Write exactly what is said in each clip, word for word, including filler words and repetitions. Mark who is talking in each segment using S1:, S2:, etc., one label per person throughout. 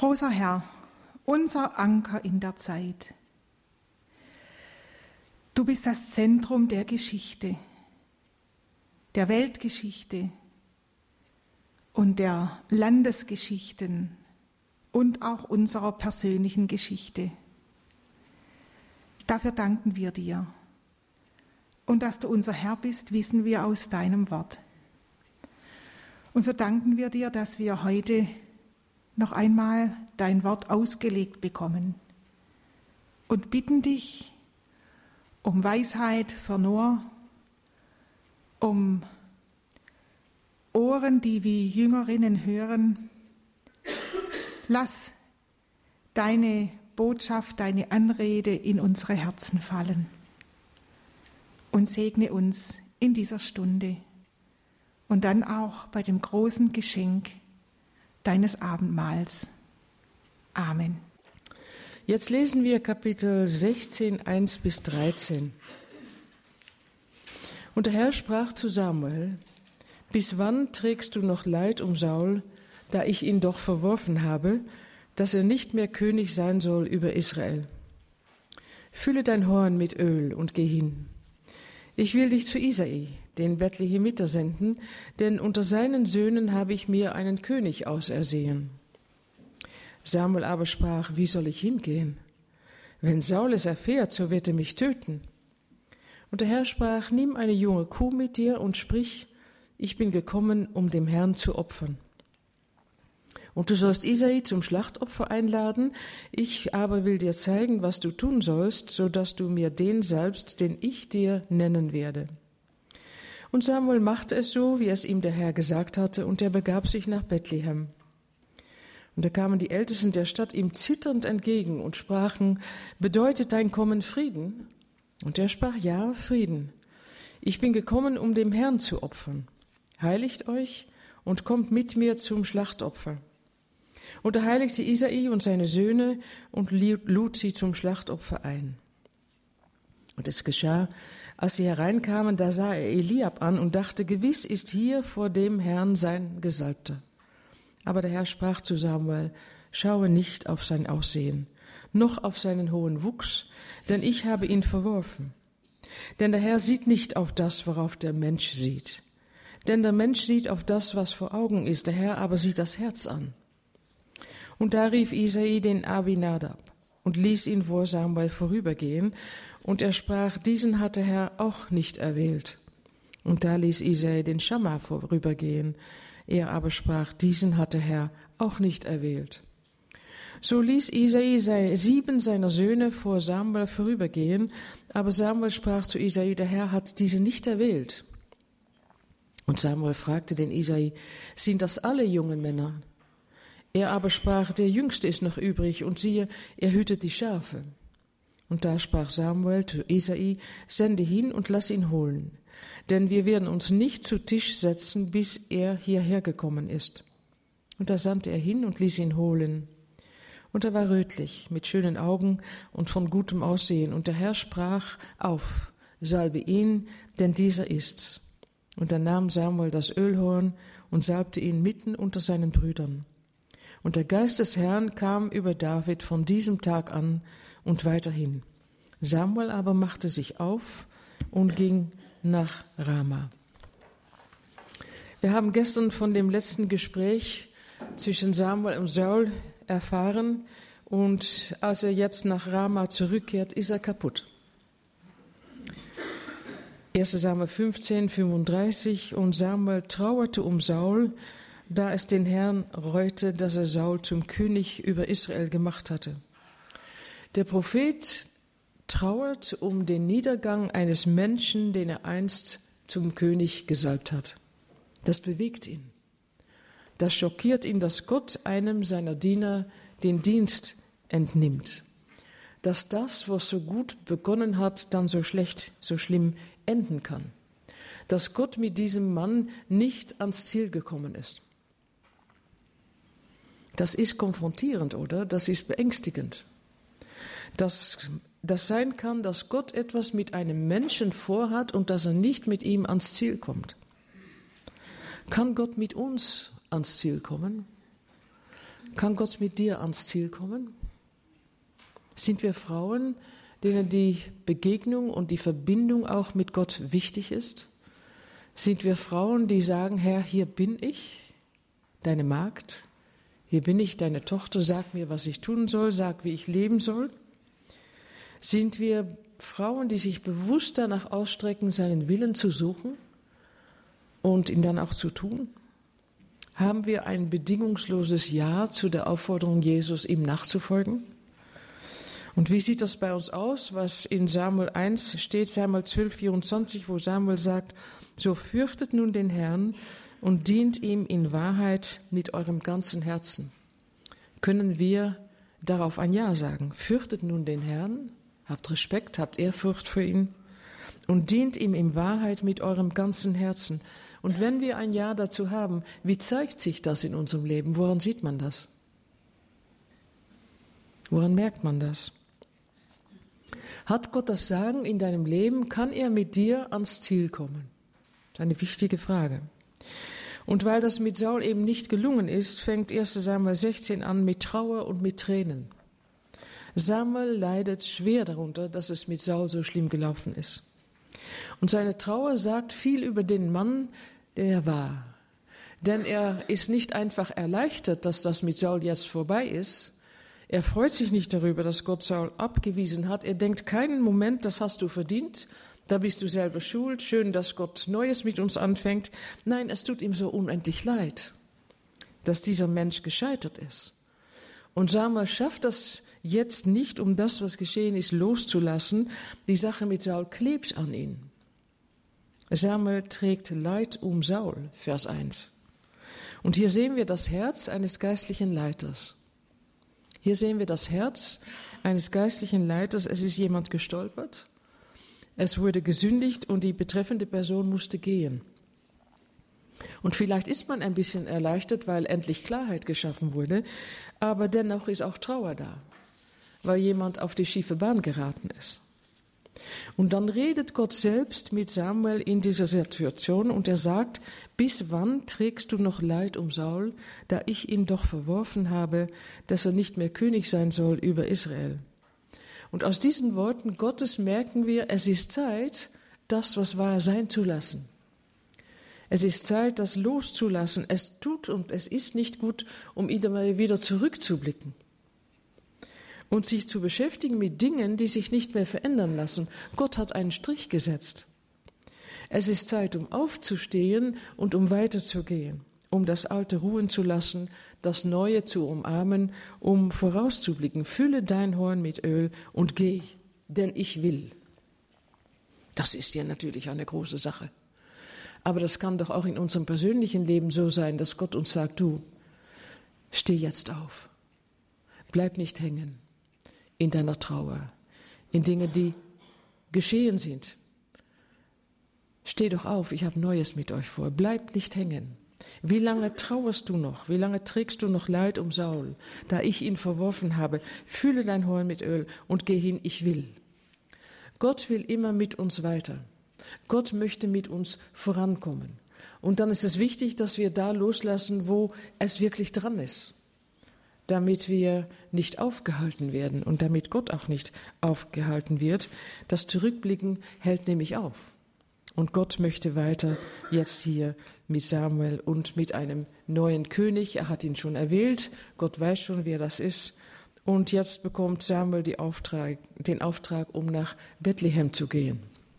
S1: Großer Herr, unser Anker in der Zeit. Du bist das Zentrum der Geschichte, der Weltgeschichte und der Landesgeschichten und auch unserer persönlichen Geschichte. Dafür danken wir dir. Und dass du unser Herr bist, wissen wir aus deinem Wort. Und so danken wir dir, dass wir heute noch einmal dein Wort ausgelegt bekommen und bitten dich um Weisheit für Noah, um Ohren, die wie Jüngerinnen hören. Lass deine Botschaft, deine Anrede in unsere Herzen fallen und segne uns in dieser Stunde und dann auch bei dem großen Geschenk deines Abendmahls. Amen.
S2: Jetzt lesen wir Kapitel sechzehn, eins bis dreizehn. Und der Herr sprach zu Samuel: Bis wann trägst du noch Leid um Saul, da ich ihn doch verworfen habe, dass er nicht mehr König sein soll über Israel? Fülle dein Horn mit Öl und geh hin. Ich will dich zu Isai, den Bethlehemiter, senden, denn unter seinen Söhnen habe ich mir einen König ausersehen. Samuel aber sprach: Wie soll ich hingehen? Wenn Saul es erfährt, so wird er mich töten. Und der Herr sprach: Nimm eine junge Kuh mit dir und sprich: Ich bin gekommen, um dem Herrn zu opfern. Und du sollst Isai zum Schlachtopfer einladen, ich aber will dir zeigen, was du tun sollst, so dass du mir den salbst, den ich dir nennen werde. Und Samuel machte es so, wie es ihm der Herr gesagt hatte, und er begab sich nach Bethlehem. Und da kamen die Ältesten der Stadt ihm zitternd entgegen und sprachen: Bedeutet dein Kommen Frieden? Und er sprach: Ja, Frieden. Ich bin gekommen, um dem Herrn zu opfern. Heiligt euch und kommt mit mir zum Schlachtopfer. Und er heiligte Isai und seine Söhne und lud sie zum Schlachtopfer ein. Und es geschah, als sie hereinkamen, da sah er Eliab an und dachte: Gewiss ist hier vor dem Herrn sein Gesalbter. Aber der Herr sprach zu Samuel: Schaue nicht auf sein Aussehen, noch auf seinen hohen Wuchs, denn ich habe ihn verworfen. Denn der Herr sieht nicht auf das, worauf der Mensch sieht. Denn der Mensch sieht auf das, was vor Augen ist, der Herr aber sieht das Herz an. Und da rief Isai den Abinadab und ließ ihn vor Samuel vorübergehen. Und er sprach: Diesen hat der Herr auch nicht erwählt. Und da ließ Isai den Schamma vorübergehen. Er aber sprach: Diesen hat der Herr auch nicht erwählt. So ließ Isai sieben seiner Söhne vor Samuel vorübergehen. Aber Samuel sprach zu Isai: Der Herr hat diese nicht erwählt. Und Samuel fragte den Isai: Sind das alle jungen Männer? Er aber sprach: Der Jüngste ist noch übrig, und siehe, er hütet die Schafe. Und da sprach Samuel zu Isai: Sende hin und lass ihn holen, denn wir werden uns nicht zu Tisch setzen, bis er hierher gekommen ist. Und da sandte er hin und ließ ihn holen. Und er war rötlich, mit schönen Augen und von gutem Aussehen. Und der Herr sprach: Auf, salbe ihn, denn dieser ist's. Und dann nahm Samuel das Ölhorn und salbte ihn mitten unter seinen Brüdern. Und der Geist des Herrn kam über David von diesem Tag an und weiterhin. Samuel aber machte sich auf und ging nach Rama. Wir haben gestern von dem letzten Gespräch zwischen Samuel und Saul erfahren, und als er jetzt nach Rama zurückkehrt, ist er kaputt. erster Samuel fünfzehn, fünfunddreißig. Und Samuel trauerte um Saul, da es den Herrn reute, dass er Saul zum König über Israel gemacht hatte. Der Prophet trauert um den Niedergang eines Menschen, den er einst zum König gesalbt hat. Das bewegt ihn. Das schockiert ihn, dass Gott einem seiner Diener den Dienst entnimmt. Dass das, was so gut begonnen hat, dann so schlecht, so schlimm enden kann. Dass Gott mit diesem Mann nicht ans Ziel gekommen ist. Das ist konfrontierend, oder? Das ist beängstigend. Dass das sein kann, dass Gott etwas mit einem Menschen vorhat und dass er nicht mit ihm ans Ziel kommt. Kann Gott mit uns ans Ziel kommen? Kann Gott mit dir ans Ziel kommen? Sind wir Frauen, denen die Begegnung und die Verbindung auch mit Gott wichtig ist? Sind wir Frauen, die sagen, Herr, hier bin ich, deine Magd, hier bin ich, deine Tochter, sag mir, was ich tun soll, sag, wie ich leben soll? Sind wir Frauen, die sich bewusst danach ausstrecken, seinen Willen zu suchen und ihn dann auch zu tun? Haben wir ein bedingungsloses Ja zu der Aufforderung Jesus, ihm nachzufolgen? Und wie sieht das bei uns aus, was in Samuel eins steht, Samuel zwölf, vierundzwanzig, wo Samuel sagt, so fürchtet nun den Herrn und dient ihm in Wahrheit mit eurem ganzen Herzen. Können wir darauf ein Ja sagen? Fürchtet nun den Herrn, habt Respekt, habt Ehrfurcht für ihn und dient ihm in Wahrheit mit eurem ganzen Herzen. Und wenn wir ein Ja dazu haben, wie zeigt sich das in unserem Leben? Woran sieht man das? Woran merkt man das? Hat Gott das Sagen in deinem Leben? Kann er mit dir ans Ziel kommen? Das ist eine wichtige Frage. Und weil das mit Saul eben nicht gelungen ist, fängt erster Samuel sechzehn an mit Trauer und mit Tränen. Samuel leidet schwer darunter, dass es mit Saul so schlimm gelaufen ist. Und seine Trauer sagt viel über den Mann, der er war. Denn er ist nicht einfach erleichtert, dass das mit Saul jetzt vorbei ist. Er freut sich nicht darüber, dass Gott Saul abgewiesen hat. Er denkt keinen Moment, das hast du verdient, da bist du selber schuld, schön, dass Gott Neues mit uns anfängt. Nein, es tut ihm so unendlich leid, dass dieser Mensch gescheitert ist. Und Samuel schafft das jetzt nicht, um das, was geschehen ist, loszulassen. Die Sache mit Saul klebt an ihn. Samuel trägt Leid um Saul, Vers eins. Und hier sehen wir das Herz eines geistlichen Leiters. Hier sehen wir das Herz eines geistlichen Leiters. Es ist jemand gestolpert. Es wurde gesündigt und die betreffende Person musste gehen. Und vielleicht ist man ein bisschen erleichtert, weil endlich Klarheit geschaffen wurde, aber dennoch ist auch Trauer da, weil jemand auf die schiefe Bahn geraten ist. Und dann redet Gott selbst mit Samuel in dieser Situation und er sagt, bis wann trägst du noch Leid um Saul, da ich ihn doch verworfen habe, dass er nicht mehr König sein soll über Israel. Und aus diesen Worten Gottes merken wir, es ist Zeit, das, was war, sein zu lassen. Es ist Zeit, das loszulassen. Es tut und es ist nicht gut, um wieder zurückzublicken und sich zu beschäftigen mit Dingen, die sich nicht mehr verändern lassen. Gott hat einen Strich gesetzt. Es ist Zeit, um aufzustehen und um weiterzugehen, um das Alte ruhen zu lassen, das Neue zu umarmen, um vorauszublicken. Fülle dein Horn mit Öl und geh, denn ich will. Das ist ja natürlich eine große Sache. Aber das kann doch auch in unserem persönlichen Leben so sein, dass Gott uns sagt, du, steh jetzt auf. Bleib nicht hängen in deiner Trauer, in Dinge, die geschehen sind. Steh doch auf, ich habe Neues mit euch vor. Bleib nicht hängen. Wie lange trauerst du noch? Wie lange trägst du noch Leid um Saul, da ich ihn verworfen habe? Fülle dein Horn mit Öl und geh hin, ich will. Gott will immer mit uns weiter. Gott möchte mit uns vorankommen. Und dann ist es wichtig, dass wir da loslassen, wo es wirklich dran ist, damit wir nicht aufgehalten werden und damit Gott auch nicht aufgehalten wird. Das Zurückblicken hält nämlich auf. Und Gott möchte weiter jetzt hier mit Samuel und mit einem neuen König. Er hat ihn schon erwählt. Gott weiß schon, wer das ist. Und jetzt bekommt Samuel die Auftrag, den Auftrag, um nach Bethlehem zu gehen.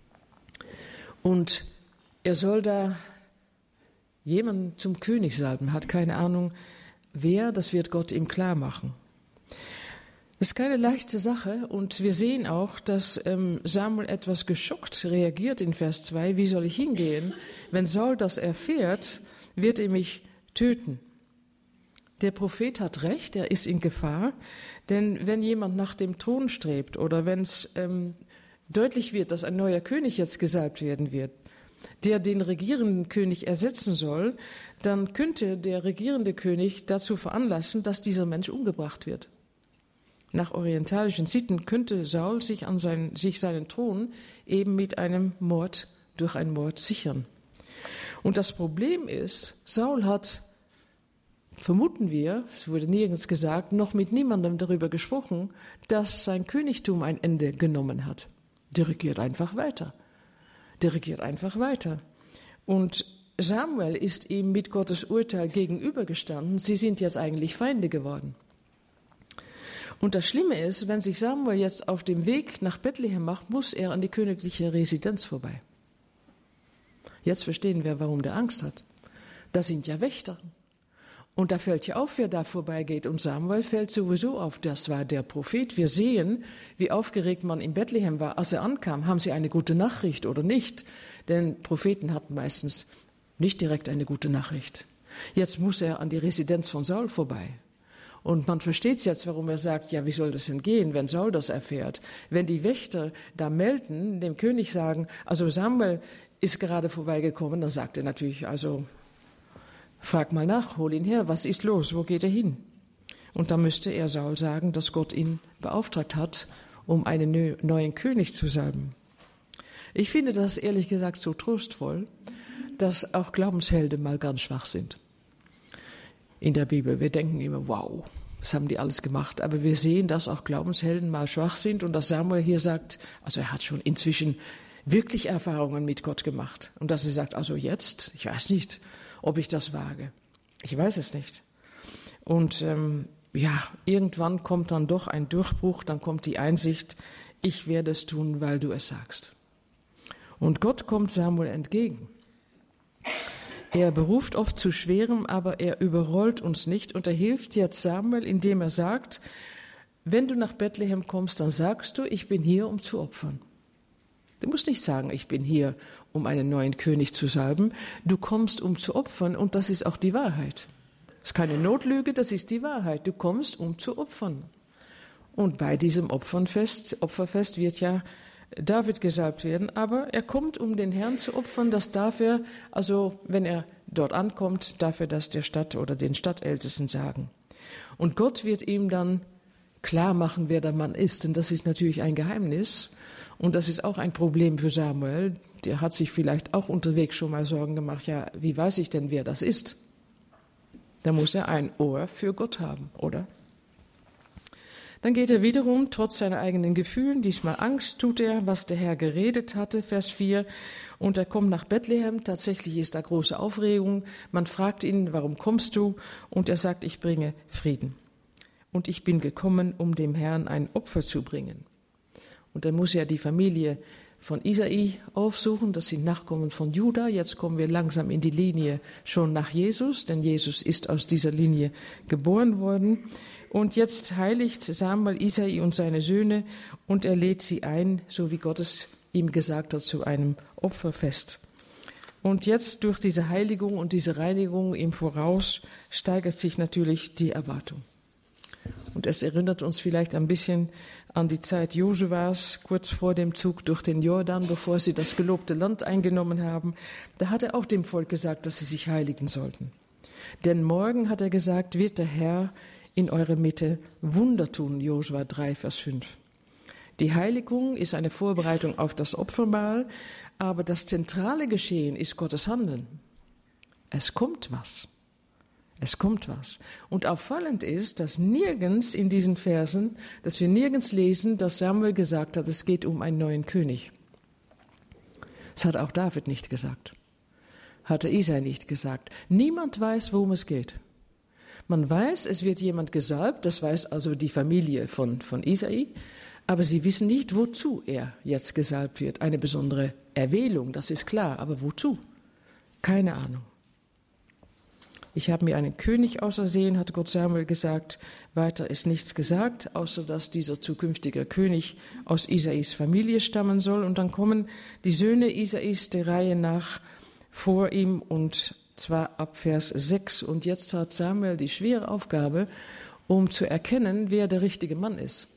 S2: Und er soll da jemanden zum König salben, hat keine Ahnung wer, das wird Gott ihm klar machen. Das ist keine leichte Sache und wir sehen auch, dass ähm, Samuel etwas geschockt reagiert in Vers zwei. Wie soll ich hingehen? Wenn Saul das erfährt, wird er mich töten. Der Prophet hat recht, er ist in Gefahr, denn wenn jemand nach dem Thron strebt oder wenn es ähm, deutlich wird, dass ein neuer König jetzt gesalbt werden wird, der den regierenden König ersetzen soll, dann könnte der regierende König dazu veranlassen, dass dieser Mensch umgebracht wird. Nach orientalischen Sitten könnte Saul sich, an sein, sich seinen Thron eben mit einem Mord, durch einen Mord sichern. Und das Problem ist, Saul hat vermuten wir, es wurde nirgends gesagt, noch mit niemandem darüber gesprochen, dass sein Königtum ein Ende genommen hat. Der regiert einfach weiter. Der regiert einfach weiter. Und Samuel ist ihm mit Gottes Urteil gegenübergestanden. Sie sind jetzt eigentlich Feinde geworden. Und das Schlimme ist, wenn sich Samuel jetzt auf dem Weg nach Bethlehem macht, muss er an die königliche Residenz vorbei. Jetzt verstehen wir, warum der Angst hat. Das sind ja Wächter. Und da fällt ja auf, wer da vorbeigeht. Und Samuel fällt sowieso auf. Das war der Prophet. Wir sehen, wie aufgeregt man in Bethlehem war. Als er ankam, haben sie eine gute Nachricht oder nicht? Denn Propheten hatten meistens nicht direkt eine gute Nachricht. Jetzt muss er an die Residenz von Saul vorbei. Und man versteht jetzt, warum er sagt, ja, wie soll das denn gehen, wenn Saul das erfährt? Wenn die Wächter da melden, dem König sagen, also Samuel ist gerade vorbeigekommen, dann sagt er natürlich, also frag mal nach, hol ihn her, was ist los, wo geht er hin? Und dann müsste er Saul sagen, dass Gott ihn beauftragt hat, um einen neuen König zu salben. Ich finde das ehrlich gesagt so trostvoll, dass auch Glaubenshelden mal ganz schwach sind. In der Bibel, wir denken immer, wow, das haben die alles gemacht. Aber wir sehen, dass auch Glaubenshelden mal schwach sind und dass Samuel hier sagt, also er hat schon inzwischen wirklich Erfahrungen mit Gott gemacht. Und dass er sagt, also jetzt, ich weiß nicht, ob ich das wage. Ich weiß es nicht. Und ähm, ja, irgendwann kommt dann doch ein Durchbruch, dann kommt die Einsicht, ich werde es tun, weil du es sagst. Und Gott kommt Samuel entgegen. Er beruft oft zu Schwerem, aber er überrollt uns nicht. Und er hilft jetzt Samuel, indem er sagt, wenn du nach Bethlehem kommst, dann sagst du, ich bin hier, um zu opfern. Du musst nicht sagen, ich bin hier, um einen neuen König zu salben. Du kommst, um zu opfern, und das ist auch die Wahrheit. Das ist keine Notlüge, das ist die Wahrheit. Du kommst, um zu opfern. Und bei diesem Opferfest, Opferfest wird ja David gesalbt werden, aber er kommt, um den Herrn zu opfern. Das darf er, also wenn er dort ankommt, darf er das der Stadt oder den Stadtältesten sagen. Und Gott wird ihm dann klar machen, wer der Mann ist, denn das ist natürlich ein Geheimnis. Und das ist auch ein Problem für Samuel. Der hat sich vielleicht auch unterwegs schon mal Sorgen gemacht, ja, wie weiß ich denn, wer das ist? Da muss er ein Ohr für Gott haben, oder? Dann geht er wiederum, trotz seiner eigenen Gefühlen, diesmal Angst, tut er, was der Herr geredet hatte, Vers vier. Und er kommt nach Bethlehem, tatsächlich ist da große Aufregung. Man fragt ihn, warum kommst du? Und er sagt, ich bringe Frieden. Und ich bin gekommen, um dem Herrn ein Opfer zu bringen. Und dann muss er die Familie von Isai aufsuchen, das sind Nachkommen von Juda. Jetzt kommen wir langsam in die Linie schon nach Jesus, denn Jesus ist aus dieser Linie geboren worden. Und jetzt heiligt Samuel Isai und seine Söhne und er lädt sie ein, so wie Gott es ihm gesagt hat, zu einem Opferfest. Und jetzt durch diese Heiligung und diese Reinigung im Voraus steigert sich natürlich die Erwartung. Und es erinnert uns vielleicht ein bisschen an die Zeit Josuas, kurz vor dem Zug durch den Jordan, bevor sie das gelobte Land eingenommen haben. Da hat er auch dem Volk gesagt, dass sie sich heiligen sollten. Denn morgen, hat er gesagt, wird der Herr in eurer Mitte Wunder tun, Josua drei, Vers fünf. Die Heiligung ist eine Vorbereitung auf das Opfermahl, aber das zentrale Geschehen ist Gottes Handeln. Es kommt was. Es kommt was. Und auffallend ist, dass nirgends in diesen Versen, dass wir nirgends lesen, dass Samuel gesagt hat, es geht um einen neuen König. Das hat auch David nicht gesagt. Hatte Isai nicht gesagt. Niemand weiß, worum es geht. Man weiß, es wird jemand gesalbt, das weiß also die Familie von, von Isai, aber sie wissen nicht, wozu er jetzt gesalbt wird. Eine besondere Erwählung, das ist klar, aber wozu? Keine Ahnung. Ich habe mir einen König ausersehen, hat Gott Samuel gesagt. Weiter ist nichts gesagt, außer dass dieser zukünftige König aus Isais Familie stammen soll. Und dann kommen die Söhne Isais der Reihe nach vor ihm, und zwar ab Vers sechs. Und jetzt hat Samuel die schwere Aufgabe, um zu erkennen, wer der richtige Mann ist.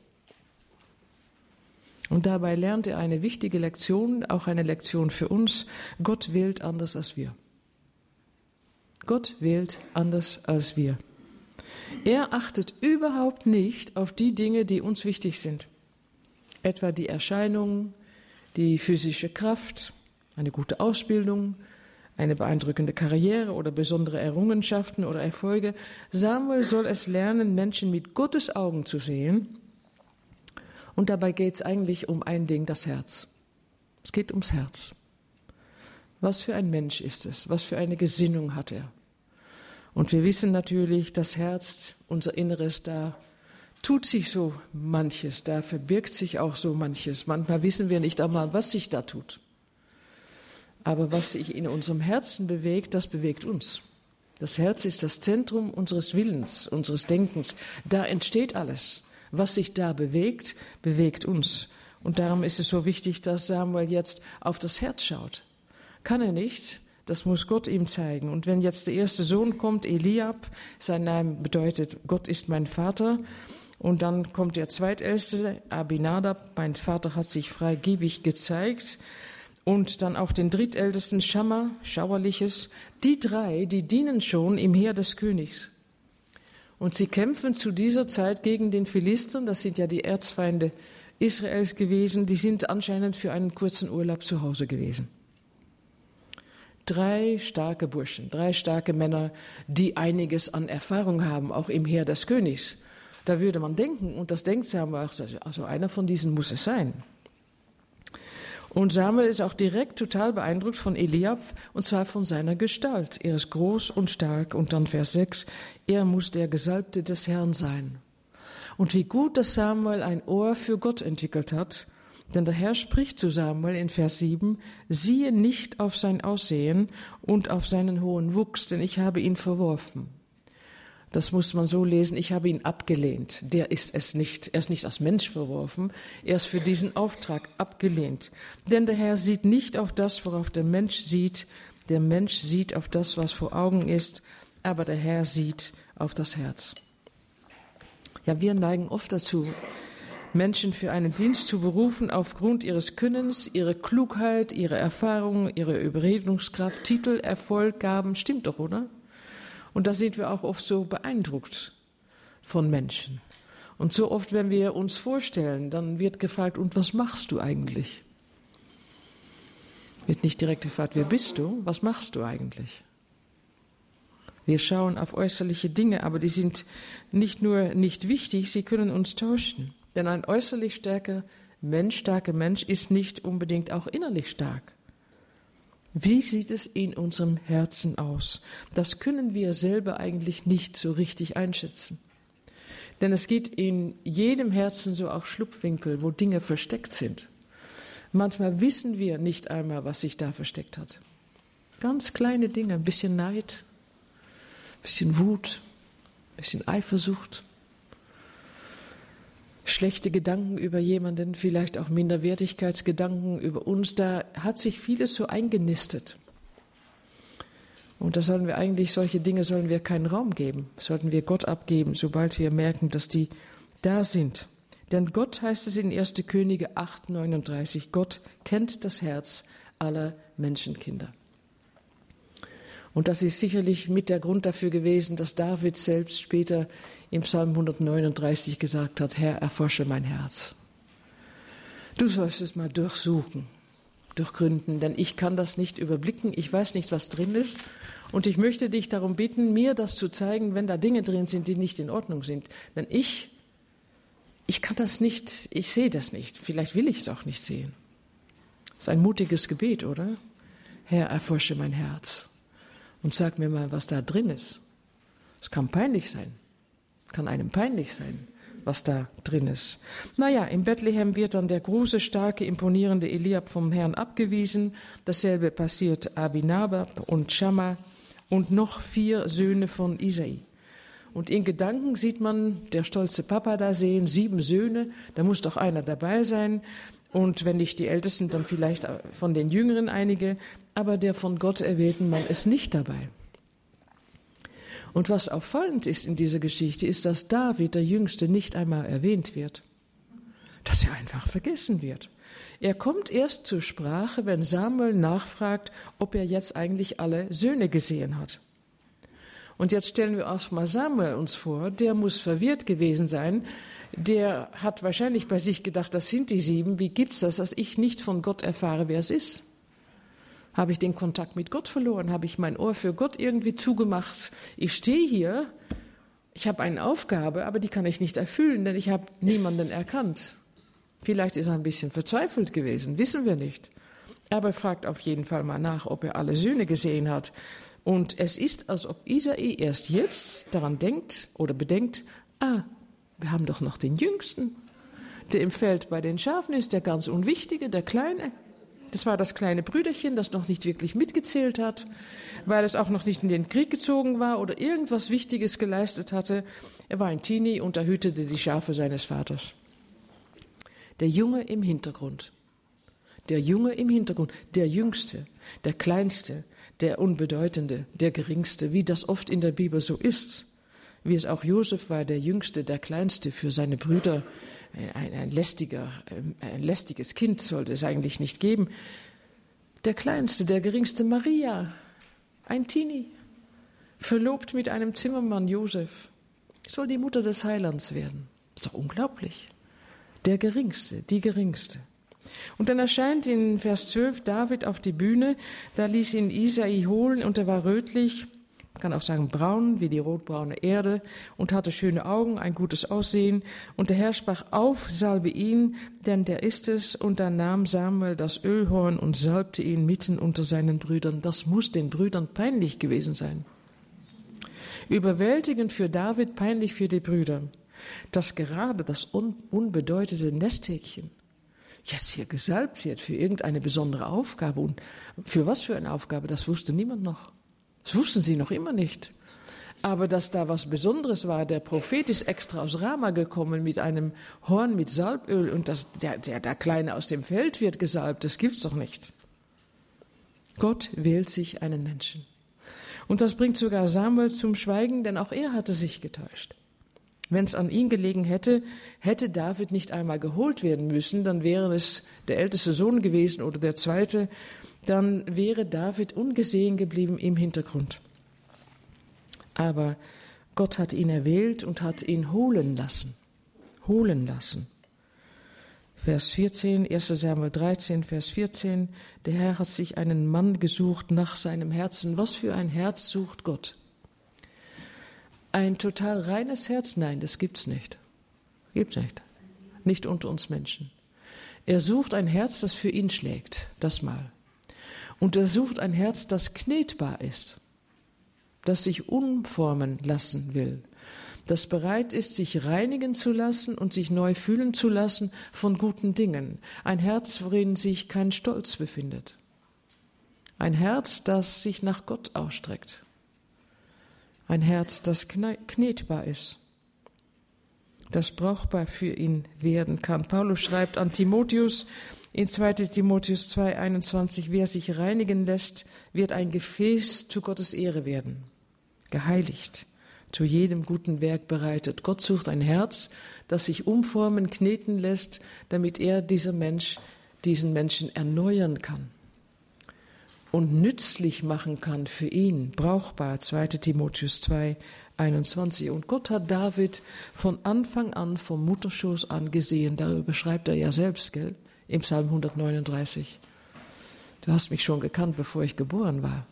S2: Und dabei lernt er eine wichtige Lektion, auch eine Lektion für uns. Gott wählt anders als wir. Gott wählt anders als wir. Er achtet überhaupt nicht auf die Dinge, die uns wichtig sind. Etwa die Erscheinung, die physische Kraft, eine gute Ausbildung, eine beeindruckende Karriere oder besondere Errungenschaften oder Erfolge. Samuel soll es lernen, Menschen mit Gottes Augen zu sehen. Und dabei geht es eigentlich um ein Ding, das Herz. Es geht ums Herz. Was für ein Mensch ist es? Was für eine Gesinnung hat er? Und wir wissen natürlich, das Herz, unser Inneres, da tut sich so manches, da verbirgt sich auch so manches. Manchmal wissen wir nicht einmal, was sich da tut. Aber was sich in unserem Herzen bewegt, das bewegt uns. Das Herz ist das Zentrum unseres Willens, unseres Denkens. Da entsteht alles. Was sich da bewegt, bewegt uns. Und darum ist es so wichtig, dass Samuel jetzt auf das Herz schaut. Kann er nicht, das muss Gott ihm zeigen. Und wenn jetzt der erste Sohn kommt, Eliab, sein Name bedeutet, Gott ist mein Vater. Und dann kommt der zweitälteste, Abinadab, mein Vater hat sich freigebig gezeigt. Und dann auch den drittältesten, Schamma, Schauerliches. Die drei, die dienen schon im Heer des Königs. Und sie kämpfen zu dieser Zeit gegen den Philistern, das sind ja die Erzfeinde Israels gewesen, die sind anscheinend für einen kurzen Urlaub zu Hause gewesen. Drei starke Burschen, drei starke Männer, die einiges an Erfahrung haben, auch im Heer des Königs. Da würde man denken, und das denkt Samuel, also einer von diesen muss es sein. Und Samuel ist auch direkt total beeindruckt von Eliab, und zwar von seiner Gestalt. Er ist groß und stark. Und dann Vers sechs, er muss der Gesalbte des Herrn sein. Und wie gut, dass Samuel ein Ohr für Gott entwickelt hat. Denn der Herr spricht zu Samuel in Vers sieben, siehe nicht auf sein Aussehen und auf seinen hohen Wuchs, denn ich habe ihn verworfen. Das muss man so lesen, ich habe ihn abgelehnt. Der ist es nicht. Er ist nicht als Mensch verworfen, er ist für diesen Auftrag abgelehnt. Denn der Herr sieht nicht auf das, worauf der Mensch sieht. Der Mensch sieht auf das, was vor Augen ist, aber der Herr sieht auf das Herz. Ja, wir neigen oft dazu, Menschen für einen Dienst zu berufen aufgrund ihres Könnens, ihrer Klugheit, ihrer Erfahrung, ihrer Überredungskraft, Titel, Erfolg, Gaben. Stimmt doch, oder? Und da sind wir auch oft so beeindruckt von Menschen. Und so oft, wenn wir uns vorstellen, dann wird gefragt, und was machst du eigentlich? Wird nicht direkt gefragt, wer bist du? Was machst du eigentlich? Wir schauen auf äußerliche Dinge, aber die sind nicht nur nicht wichtig, sie können uns täuschen. Denn ein äußerlich starker Mensch, starker Mensch ist nicht unbedingt auch innerlich stark. Wie sieht es in unserem Herzen aus? Das können wir selber eigentlich nicht so richtig einschätzen. Denn es gibt in jedem Herzen so auch Schlupfwinkel, wo Dinge versteckt sind. Manchmal wissen wir nicht einmal, was sich da versteckt hat. Ganz kleine Dinge, ein bisschen Neid, ein bisschen Wut, ein bisschen Eifersucht. Schlechte Gedanken über jemanden, vielleicht auch Minderwertigkeitsgedanken über uns, da hat sich vieles so eingenistet. Und da sollen wir eigentlich, solche Dinge sollen wir keinen Raum geben, sollten wir Gott abgeben, sobald wir merken, dass die da sind. Denn Gott, heißt es in erster Könige acht neununddreißig, Gott kennt das Herz aller Menschenkinder. Und das ist sicherlich mit der Grund dafür gewesen, dass David selbst später im Psalm hundertneununddreißig gesagt hat, Herr, erforsche mein Herz. Du sollst es mal durchsuchen, durchgründen, denn ich kann das nicht überblicken, ich weiß nicht, was drin ist. Und ich möchte dich darum bitten, mir das zu zeigen, wenn da Dinge drin sind, die nicht in Ordnung sind. Denn ich, ich kann das nicht, ich sehe das nicht, vielleicht will ich es auch nicht sehen. Das ist ein mutiges Gebet, oder? Herr, erforsche mein Herz. Und sag mir mal, was da drin ist. Es kann peinlich sein. Kann einem peinlich sein, was da drin ist. Naja, in Bethlehem wird dann der große, starke, imponierende Eliab vom Herrn abgewiesen. Dasselbe passiert Abinadab und Schamma und noch vier Söhne von Isai. Und in Gedanken sieht man der stolze Papa da sehen, sieben Söhne, da muss doch einer dabei sein. Und wenn nicht die Ältesten, dann vielleicht von den Jüngeren einige. Aber der von Gott erwählten Mann ist nicht dabei. Und was auffallend ist in dieser Geschichte, ist, dass David, der Jüngste, nicht einmal erwähnt wird. Dass er einfach vergessen wird. Er kommt erst zur Sprache, wenn Samuel nachfragt, ob er jetzt eigentlich alle Söhne gesehen hat. Und jetzt stellen wir auch mal Samuel uns vor, der muss verwirrt gewesen sein. Der hat wahrscheinlich bei sich gedacht, das sind die sieben, wie gibt's das, dass ich nicht von Gott erfahre, wer es ist? Habe ich den Kontakt mit Gott verloren? Habe ich mein Ohr für Gott irgendwie zugemacht? Ich stehe hier, ich habe eine Aufgabe, aber die kann ich nicht erfüllen, denn ich habe niemanden erkannt. Vielleicht ist er ein bisschen verzweifelt gewesen, wissen wir nicht. Aber er fragt auf jeden Fall mal nach, ob er alle Söhne gesehen hat. Und es ist, als ob Isai erst jetzt daran denkt oder bedenkt, ah, wir haben doch noch den Jüngsten, der im Feld bei den Schafen ist, der ganz Unwichtige, der Kleine. Das war das kleine Brüderchen, das noch nicht wirklich mitgezählt hat, weil es auch noch nicht in den Krieg gezogen war oder irgendwas Wichtiges geleistet hatte. Er war ein Teenie und er hütete die Schafe seines Vaters. Der Junge im Hintergrund, der Junge im Hintergrund, der Jüngste, der Kleinste, der Unbedeutende, der Geringste, wie das oft in der Bibel so ist. Wie es auch Josef war, der Jüngste, der Kleinste für seine Brüder. Ein, ein, lästiger, ein lästiges Kind sollte es eigentlich nicht geben. Der Kleinste, der Geringste, Maria, ein Teenie, verlobt mit einem Zimmermann Josef, soll die Mutter des Heilands werden. Ist doch unglaublich. Der Geringste, die Geringste. Und dann erscheint in Vers zwölf David auf die Bühne, da ließ ihn Isai holen und er war rötlich, man kann auch sagen braun, wie die rotbraune Erde und hatte schöne Augen, ein gutes Aussehen. Und der Herr sprach auf, salbe ihn, denn der ist es. Und dann nahm Samuel das Ölhorn und salbte ihn mitten unter seinen Brüdern. Das muss den Brüdern peinlich gewesen sein. Überwältigend für David, peinlich für die Brüder, dass gerade das un- unbedeutende Nesthäkchen jetzt hier gesalbt wird für irgendeine besondere Aufgabe. Und für was für eine Aufgabe, das wusste niemand noch. Das wussten sie noch immer nicht. Aber dass da was Besonderes war, der Prophet ist extra aus Rama gekommen mit einem Horn mit Salböl und das, der, der, der Kleine aus dem Feld wird gesalbt, das gibt's doch nicht. Gott wählt sich einen Menschen. Und das bringt sogar Samuel zum Schweigen, denn auch er hatte sich getäuscht. Wenn es an ihn gelegen hätte, hätte David nicht einmal geholt werden müssen, dann wäre es der älteste Sohn gewesen oder der zweite, dann wäre David ungesehen geblieben im Hintergrund. Aber Gott hat ihn erwählt und hat ihn holen lassen. Holen lassen. Vers vierzehn, erster Samuel dreizehn, Vers vierzehn. Der Herr hat sich einen Mann gesucht nach seinem Herzen. Was für ein Herz sucht Gott? Ein total reines Herz? Nein, das gibt's nicht. Gibt's nicht. Nicht unter uns Menschen. Er sucht ein Herz, das für ihn schlägt. Das mal. Und er sucht ein Herz, das knetbar ist. Das sich umformen lassen will. Das bereit ist, sich reinigen zu lassen und sich neu fühlen zu lassen von guten Dingen. Ein Herz, worin sich kein Stolz befindet. Ein Herz, das sich nach Gott ausstreckt. Ein Herz, das knetbar ist, das brauchbar für ihn werden kann. Paulus schreibt an Timotheus in zweiter Timotheus zwei einundzwanzig, wer sich reinigen lässt, wird ein Gefäß zu Gottes Ehre werden, geheiligt, zu jedem guten Werk bereitet. Gott sucht ein Herz, das sich umformen, kneten lässt, damit er, dieser Mensch, diesen Menschen erneuern kann. Und nützlich machen kann für ihn, brauchbar, zweiter Timotheus zwei einundzwanzig. Und Gott hat David von Anfang an vom Mutterschoß an gesehen. Darüber schreibt er ja selbst, gell, im Psalm hundertneununddreißig. Du hast mich schon gekannt, bevor ich geboren war.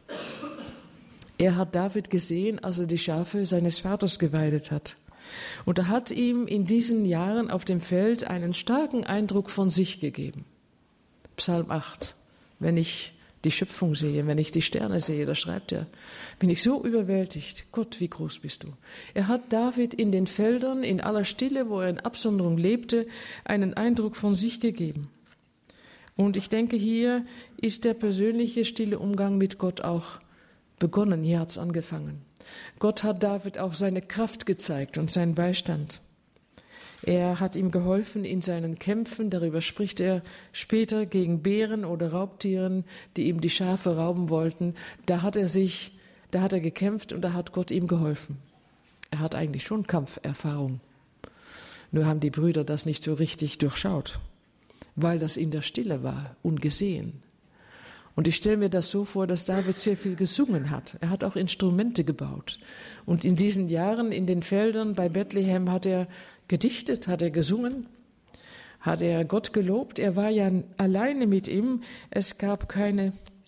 S2: Er hat David gesehen, als er die Schafe seines Vaters geweidet hat. Und er hat ihm in diesen Jahren auf dem Feld einen starken Eindruck von sich gegeben. Psalm acht, wenn ich die Schöpfung sehe, wenn ich die Sterne sehe, da schreibt er, bin ich so überwältigt. Gott, wie groß bist du. Er hat David in den Feldern, in aller Stille, wo er in Absonderung lebte, einen Eindruck von sich gegeben. Und ich denke, hier ist der persönliche, stille Umgang mit Gott auch begonnen. Hier hat es angefangen. Gott hat David auch seine Kraft gezeigt und seinen Beistand. Er hat ihm geholfen in seinen Kämpfen, darüber spricht er später, gegen Bären oder Raubtieren, die ihm die Schafe rauben wollten. Da hat er sich, da hat er gekämpft und da hat Gott ihm geholfen. Er hat eigentlich schon Kampferfahrung. Nur haben die Brüder das nicht so richtig durchschaut, weil das in der Stille war, ungesehen. Und ich stelle mir das so vor, dass David sehr viel gesungen hat. Er hat auch Instrumente gebaut. Und in diesen Jahren in den Feldern bei Bethlehem hat er gedichtet, hat er gesungen, hat er Gott gelobt. Er war ja alleine mit ihm. Es gab keine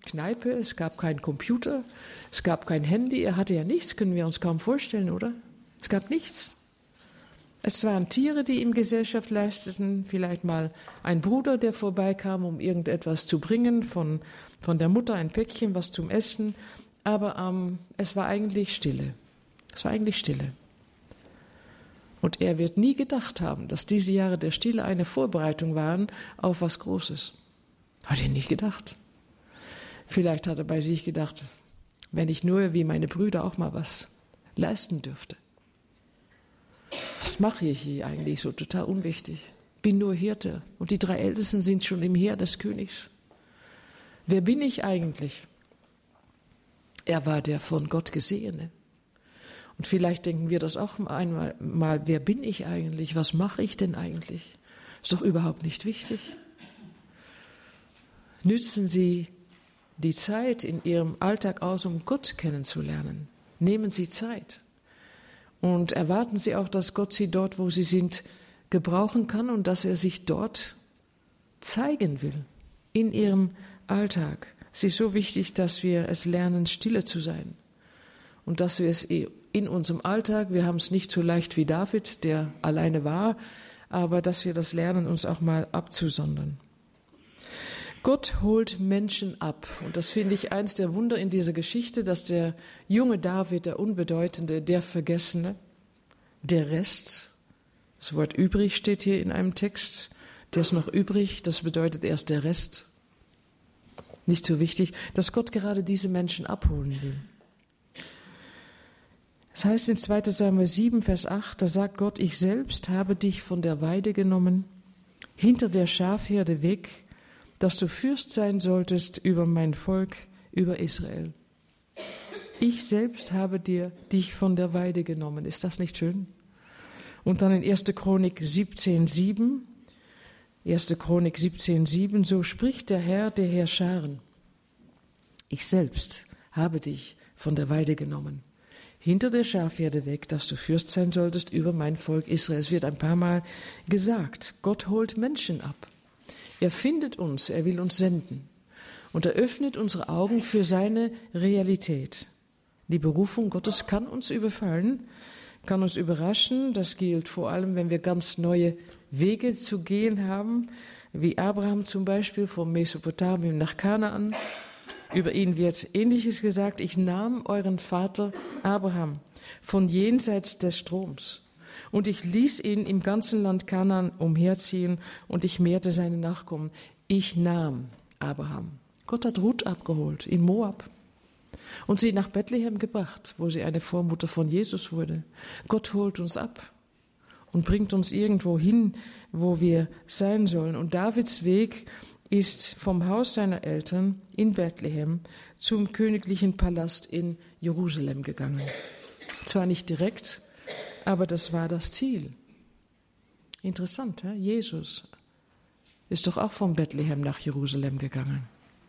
S2: Kneipe, es gab keinen Computer, es gab kein Handy, er hatte ja nichts, können wir uns kaum vorstellen, oder? Es gab nichts. Es waren Tiere, die ihm Gesellschaft leisteten, vielleicht mal ein Bruder, der vorbeikam, um irgendetwas zu bringen, von, von der Mutter ein Päckchen, was zum Essen, aber ähm, es war eigentlich Stille. Es war eigentlich Stille. Und er wird nie gedacht haben, dass diese Jahre der Stille eine Vorbereitung waren auf was Großes. Hat er nicht gedacht. Vielleicht hat er bei sich gedacht, wenn ich nur wie meine Brüder auch mal was leisten dürfte. Was mache ich hier eigentlich so total unwichtig? Bin nur Hirte und die drei Ältesten sind schon im Heer des Königs. Wer bin ich eigentlich? Er war der von Gott Gesehene. Und vielleicht denken wir das auch einmal, mal, wer bin ich eigentlich? Was mache ich denn eigentlich? Ist doch überhaupt nicht wichtig. Nützen Sie die Zeit in Ihrem Alltag aus, um Gott kennenzulernen. Nehmen Sie Zeit. Und erwarten Sie auch, dass Gott Sie dort, wo Sie sind, gebrauchen kann und dass er sich dort zeigen will, in Ihrem Alltag. Es ist so wichtig, dass wir es lernen, stille zu sein. Und dass wir es in unserem Alltag, wir haben es nicht so leicht wie David, der alleine war, aber dass wir das lernen, uns auch mal abzusondern. Gott holt Menschen ab. Und das finde ich eins der Wunder in dieser Geschichte, dass der junge David, der Unbedeutende, der Vergessene, der Rest, das Wort übrig steht hier in einem Text, der ist noch übrig, das bedeutet erst der Rest. Nicht so wichtig, dass Gott gerade diese Menschen abholen will. Das heißt in zweiter Samuel sieben, Vers acht, da sagt Gott, ich selbst habe dich von der Weide genommen, hinter der Schafherde weg, dass du Fürst sein solltest über mein Volk, über Israel. Ich selbst habe dir dich von der Weide genommen. Ist das nicht schön? Und dann in erster Chronik siebzehn, sieben, erster Chronik siebzehn, sieben, so spricht der Herr, der Herr Scharen. Ich selbst habe dich von der Weide genommen, hinter der Schafherde weg, dass du Fürst sein solltest über mein Volk Israel. Es wird ein paar Mal gesagt, Gott holt Menschen ab. Er findet uns, er will uns senden und er öffnet unsere Augen für seine Realität. Die Berufung Gottes kann uns überfallen, kann uns überraschen. Das gilt vor allem, wenn wir ganz neue Wege zu gehen haben, wie Abraham zum Beispiel von Mesopotamien nach Kanaan. Über ihn wird Ähnliches gesagt, ich nahm euren Vater Abraham von jenseits des Stroms. Und ich ließ ihn im ganzen Land Kanaan umherziehen und ich mehrte seine Nachkommen. Ich nahm Abraham. Gott hat Ruth abgeholt in Moab und sie nach Bethlehem gebracht, wo sie eine Vormutter von Jesus wurde. Gott holt uns ab und bringt uns irgendwo hin, wo wir sein sollen. Und Davids Weg ist vom Haus seiner Eltern in Bethlehem zum königlichen Palast in Jerusalem gegangen. Zwar nicht direkt, aber das war das Ziel. Interessant, ja? Jesus ist doch auch von Bethlehem nach Jerusalem gegangen.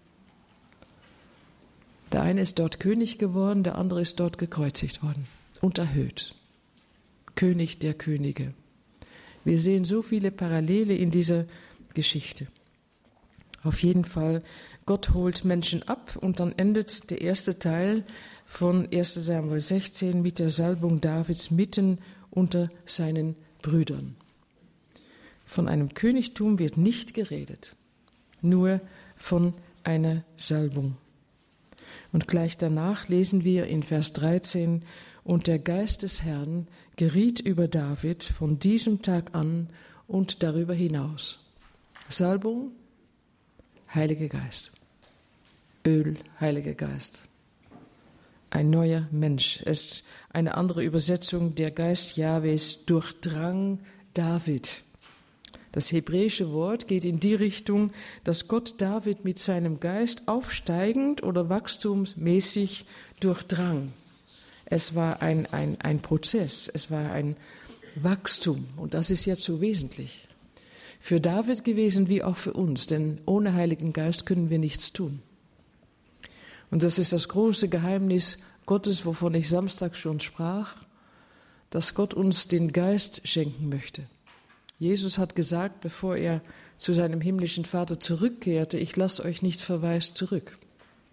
S2: Der eine ist dort König geworden, der andere ist dort gekreuzigt worden und erhöht. König der Könige. Wir sehen so viele Parallele in dieser Geschichte. Auf jeden Fall, Gott holt Menschen ab und dann endet der erste Teil von erster Samuel sechzehn mit der Salbung Davids mitten unter seinen Brüdern. Von einem Königtum wird nicht geredet, nur von einer Salbung. Und gleich danach lesen wir in Vers dreizehn, und der Geist des Herrn geriet über David von diesem Tag an und darüber hinaus. Salbung, Heiliger Geist. Öl, Heiliger Geist. Ein neuer Mensch. Es ist eine andere Übersetzung. Der Geist Jahwes durchdrang David. Das hebräische Wort geht in die Richtung, dass Gott David mit seinem Geist aufsteigend oder wachstumsmäßig durchdrang. Es war ein, ein, ein Prozess, es war ein Wachstum und das ist jetzt so wesentlich. Für David gewesen wie auch für uns, denn ohne Heiligen Geist können wir nichts tun. Und das ist das große Geheimnis Gottes, wovon ich Samstag schon sprach, dass Gott uns den Geist schenken möchte. Jesus hat gesagt, bevor er zu seinem himmlischen Vater zurückkehrte, ich lasse euch nicht verwaist zurück.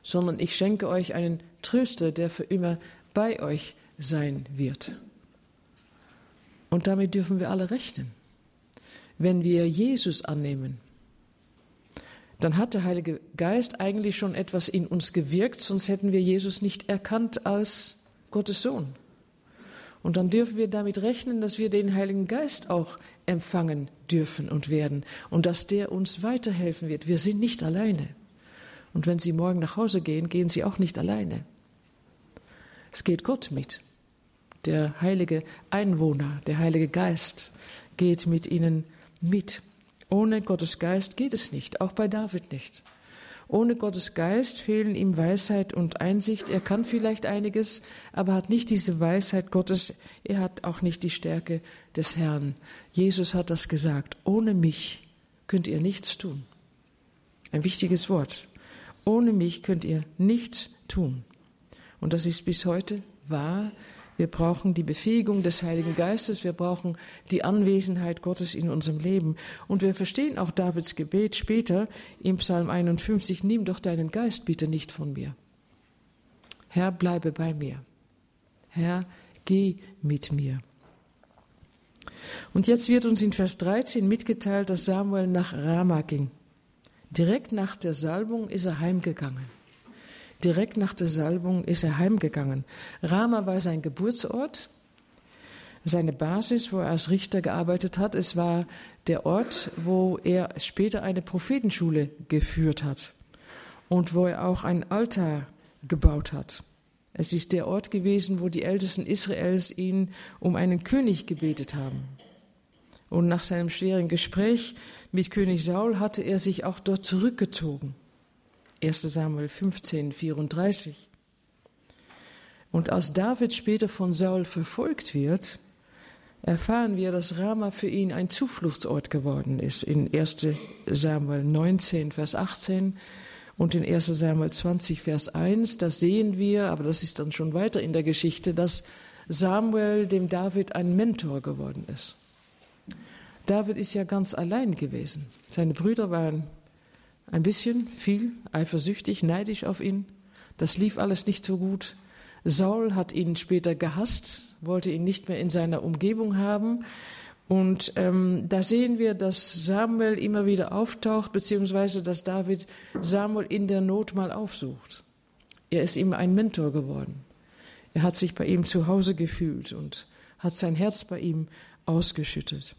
S2: sondern ich schenke euch einen Tröster, der für immer bei euch sein wird. Und damit dürfen wir alle rechnen. Wenn wir Jesus annehmen, dann hat der Heilige Geist eigentlich schon etwas in uns gewirkt, sonst hätten wir Jesus nicht erkannt als Gottes Sohn. Und dann dürfen wir damit rechnen, dass wir den Heiligen Geist auch empfangen dürfen und werden und dass der uns weiterhelfen wird. Wir sind nicht alleine. Und wenn Sie morgen nach Hause gehen, gehen Sie auch nicht alleine. Es geht Gott mit. Der heilige Einwohner, der Heilige Geist geht mit Ihnen mit. Ohne Gottes Geist geht es nicht, auch bei David nicht. Ohne Gottes Geist fehlen ihm Weisheit und Einsicht. Er kann vielleicht einiges, aber hat nicht diese Weisheit Gottes. Er hat auch nicht die Stärke des Herrn. Jesus hat das gesagt. Ohne mich könnt ihr nichts tun. Ein wichtiges Wort. Ohne mich könnt ihr nichts tun. Und das ist bis heute wahr. Wir brauchen die Befähigung des Heiligen Geistes, wir brauchen die Anwesenheit Gottes in unserem Leben. Und wir verstehen auch Davids Gebet später im Psalm einundfünfzig, nimm doch deinen Geist bitte nicht von mir. Herr, bleibe bei mir. Herr, geh mit mir. Und jetzt wird uns in Vers dreizehn mitgeteilt, dass Samuel nach Rama ging. Direkt nach der Salbung ist er heimgegangen. Direkt nach der Salbung ist er heimgegangen. Rama war sein Geburtsort, seine Basis, wo er als Richter gearbeitet hat. Es war der Ort, wo er später eine Prophetenschule geführt hat und wo er auch ein Altar gebaut hat. Es ist der Ort gewesen, wo die Ältesten Israels ihn um einen König gebetet haben. Und nach seinem schweren Gespräch mit König Saul hatte er sich auch dort zurückgezogen. erster Samuel fünfzehn, vierunddreißig. Und als David später von Saul verfolgt wird, erfahren wir, dass Rama für ihn ein Zufluchtsort geworden ist. In erster Samuel neunzehn, Vers achtzehn und in erster Samuel zwanzig, Vers eins. Da sehen wir, aber das ist dann schon weiter in der Geschichte, dass Samuel dem David ein Mentor geworden ist. David ist ja ganz allein gewesen. Seine Brüder waren ein bisschen, viel, eifersüchtig, neidisch auf ihn. Das lief alles nicht so gut. Saul hat ihn später gehasst, wollte ihn nicht mehr in seiner Umgebung haben. Und ähm, da sehen wir, dass Samuel immer wieder auftaucht, beziehungsweise dass David Samuel in der Not mal aufsucht. Er ist ihm ein Mentor geworden. Er hat sich bei ihm zu Hause gefühlt und hat sein Herz bei ihm ausgeschüttet.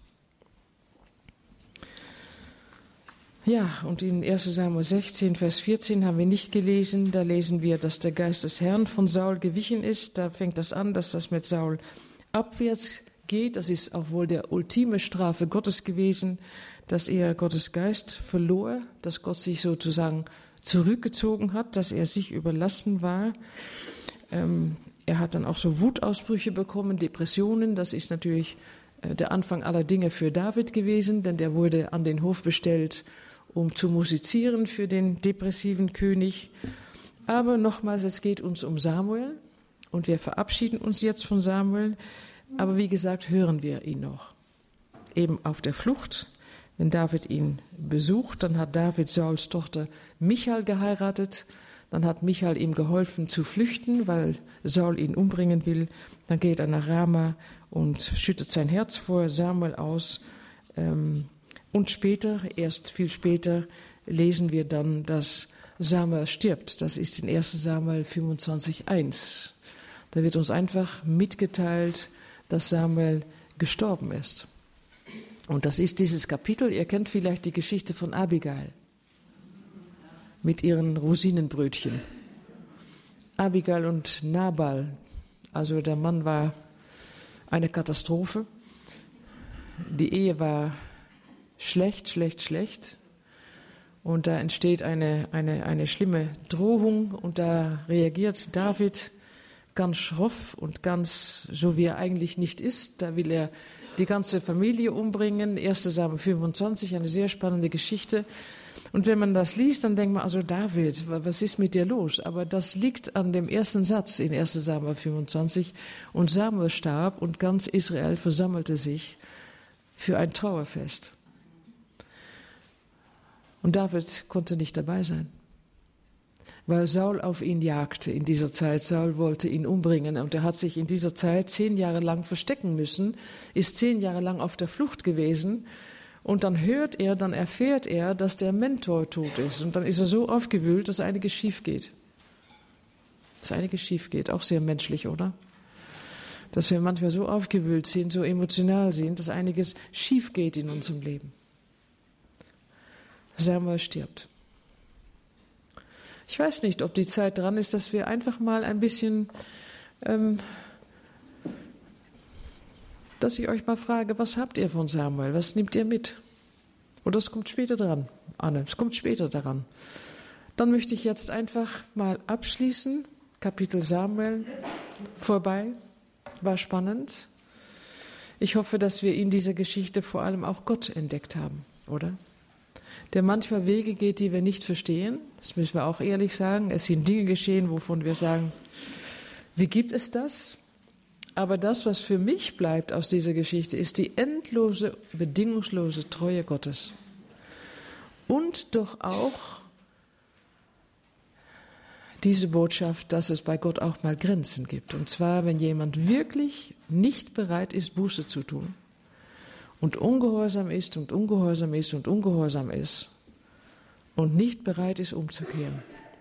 S2: Ja, und in erster Samuel sechzehn, Vers vierzehn haben wir nicht gelesen. Da lesen wir, dass der Geist des Herrn von Saul gewichen ist. Da fängt das an, dass das mit Saul abwärts geht. Das ist auch wohl der ultime Strafe Gottes gewesen, dass er Gottes Geist verlor, dass Gott sich sozusagen zurückgezogen hat, dass er sich überlassen war. Ähm, er hat dann auch so Wutausbrüche bekommen, Depressionen. Das ist natürlich äh, der Anfang aller Dinge für David gewesen, denn der wurde an den Hof bestellt, um zu musizieren für den depressiven König. Aber nochmals, es geht uns um Samuel und wir verabschieden uns jetzt von Samuel. Aber wie gesagt, hören wir ihn noch. Eben auf der Flucht, wenn David ihn besucht, dann hat David Sauls Tochter Michal geheiratet. Dann hat Michal ihm geholfen zu flüchten, weil Saul ihn umbringen will. Dann geht er nach Rama und schüttet sein Herz vor Samuel aus. Ähm, Und später, erst viel später, lesen wir dann, dass Samuel stirbt. Das ist in erster Samuel fünfundzwanzig, eins. Da wird uns einfach mitgeteilt, dass Samuel gestorben ist. Und das ist dieses Kapitel, ihr kennt vielleicht die Geschichte von Abigail mit ihren Rosinenbrötchen. Abigail und Nabal, also der Mann war eine Katastrophe. Die Ehe war schlecht, schlecht, schlecht. Und da entsteht eine, eine, eine schlimme Drohung und da reagiert David ganz schroff und ganz so, wie er eigentlich nicht ist. Da will er die ganze Familie umbringen. erster Samuel fünfundzwanzig, eine sehr spannende Geschichte. Und wenn man das liest, dann denkt man, also David, was ist mit dir los? Aber das liegt an dem ersten Satz in erster Samuel fünfundzwanzig. Und Samuel starb und ganz Israel versammelte sich für ein Trauerfest. Und David konnte nicht dabei sein. weil Saul auf ihn jagte in dieser Zeit. Saul wollte ihn umbringen und er hat sich in dieser Zeit zehn Jahre lang verstecken müssen, ist zehn Jahre lang auf der Flucht gewesen und dann hört er, dann erfährt er, dass der Mentor tot ist und dann ist er so aufgewühlt, dass einiges schief geht. Dass einiges schief geht, auch sehr menschlich, oder? Dass wir manchmal so aufgewühlt sind, so emotional sind, dass einiges schief geht in unserem Leben. Samuel stirbt. Ich weiß nicht, ob die Zeit dran ist, dass wir einfach mal ein bisschen, ähm, dass ich euch mal frage, was habt ihr von Samuel? Was nehmt ihr mit? Oder es kommt später dran, Anne, es kommt später daran. Dann möchte ich jetzt einfach mal abschließen. Kapitel Samuel vorbei. War spannend. Ich hoffe, dass wir in dieser Geschichte vor allem auch Gott entdeckt haben, oder? Der manchmal Wege geht, die wir nicht verstehen. Das müssen wir auch ehrlich sagen. Es sind Dinge geschehen, wovon wir sagen, wie gibt es das? Aber das, was für mich bleibt aus dieser Geschichte, ist die endlose, bedingungslose Treue Gottes. Und doch auch diese Botschaft, dass es bei Gott auch mal Grenzen gibt. Und zwar, wenn jemand wirklich nicht bereit ist, Buße zu tun und ungehorsam ist und ungehorsam ist und ungehorsam ist und nicht bereit ist, umzukehren.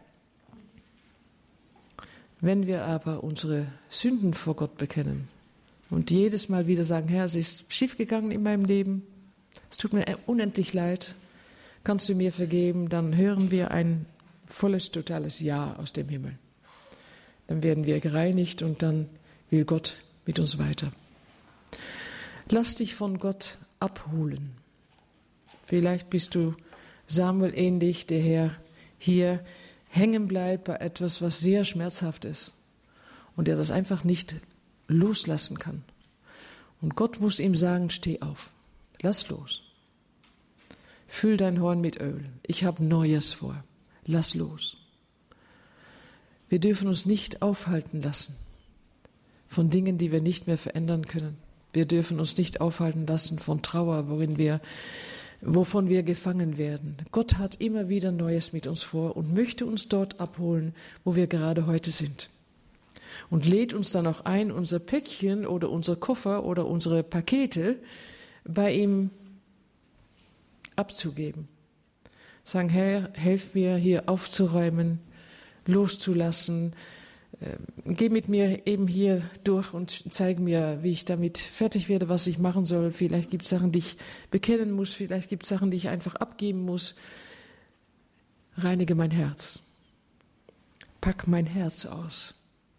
S2: Wenn wir aber unsere Sünden vor Gott bekennen und jedes Mal wieder sagen, Herr, es ist schiefgegangen in meinem Leben, es tut mir unendlich leid, kannst du mir vergeben, dann hören wir ein volles, totales Ja aus dem Himmel. Dann werden wir gereinigt und dann will Gott mit uns weiter. Lass dich von Gott abholen. Vielleicht bist du Samuel ähnlich, der Herr hier hängen bleibt bei etwas, was sehr schmerzhaft ist und der das einfach nicht loslassen kann. Und Gott muss ihm sagen, steh auf, lass los. Füll dein Horn mit Öl. Ich habe Neues vor. Lass los. Wir dürfen uns nicht aufhalten lassen von Dingen, die wir nicht mehr verändern können. Wir dürfen uns nicht aufhalten lassen von Trauer, worin wir, wovon wir gefangen werden. Gott hat immer wieder Neues mit uns vor und möchte uns dort abholen, wo wir gerade heute sind. Und lädt uns dann auch ein, unser Päckchen oder unser Koffer oder unsere Pakete bei ihm abzugeben. Sagen, Herr, helf mir hier aufzuräumen, loszulassen. Äh, geh mit mir eben hier durch und zeig mir, wie ich damit fertig werde, was ich machen soll. Vielleicht gibt es Sachen, die ich bekennen muss, vielleicht gibt es Sachen, die ich einfach abgeben muss. Reinige mein Herz. Pack mein Herz aus.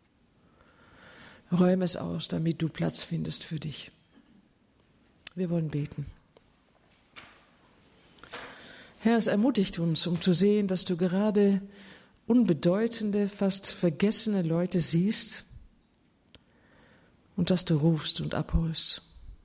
S2: Räume es aus, damit du Platz findest für dich. Wir wollen beten. Herr, es ermutigt uns, um zu sehen, dass du gerade unbedeutende, fast vergessene Leute siehst und dass du rufst und abholst.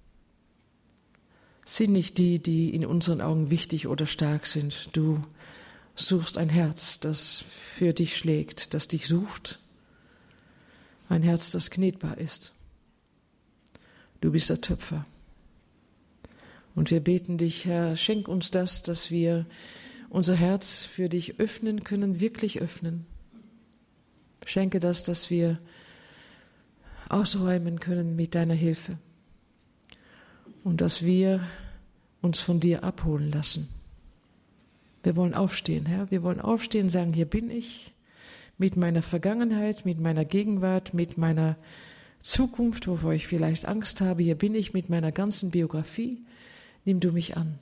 S2: Sind nicht die, die in unseren Augen wichtig oder stark sind. Du suchst ein Herz, das für dich schlägt, das dich sucht. Ein Herz, das knetbar ist. Du bist der Töpfer. Und wir beten dich, Herr, schenk uns das, dass wir unser Herz für dich öffnen können, wirklich öffnen. Schenke das, dass wir ausräumen können mit deiner Hilfe. Und dass wir uns von dir abholen lassen. Wir wollen aufstehen, Herr. Wir wollen aufstehen und sagen, hier bin ich mit meiner Vergangenheit, mit meiner Gegenwart, mit meiner Zukunft, wovor ich vielleicht Angst habe. Hier bin ich mit meiner ganzen Biografie. Nimm du mich an.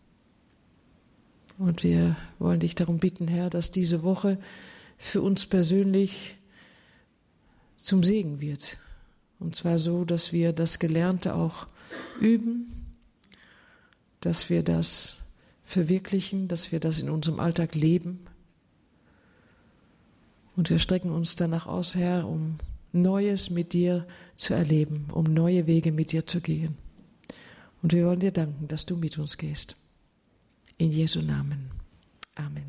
S2: Und wir wollen dich darum bitten, Herr, dass diese Woche für uns persönlich zum Segen wird. Und zwar so, dass wir das Gelernte auch üben, dass wir das verwirklichen, dass wir das in unserem Alltag leben. Und wir strecken uns danach aus, Herr, um Neues mit dir zu erleben, um neue Wege mit dir zu gehen. Und wir wollen dir danken, dass du mit uns gehst. In Jesu Namen. Amen.